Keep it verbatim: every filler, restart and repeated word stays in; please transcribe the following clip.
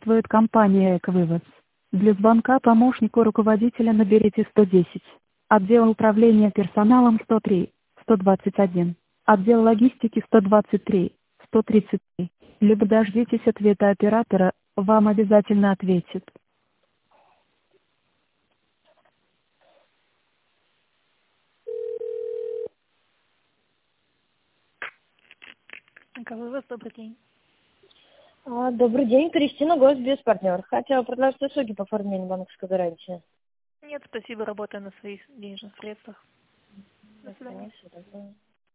приветствует компания «Эквывоз». Для звонка помощнику руководителя наберите сто десять. Отдел управления персоналом сто три, сто двадцать один. Отдел логистики сто двадцать три, сто тридцать три. Либо дождитесь ответа оператора, вам обязательно ответит. Эквывоз, добрый день. А, Добрый день, Кристина, гость без партнер. Хотела предложить услуги по оформлению банковской гарантии. Нет, спасибо, работаю на своих денежных средствах. До свидания. Хорошо, тогда.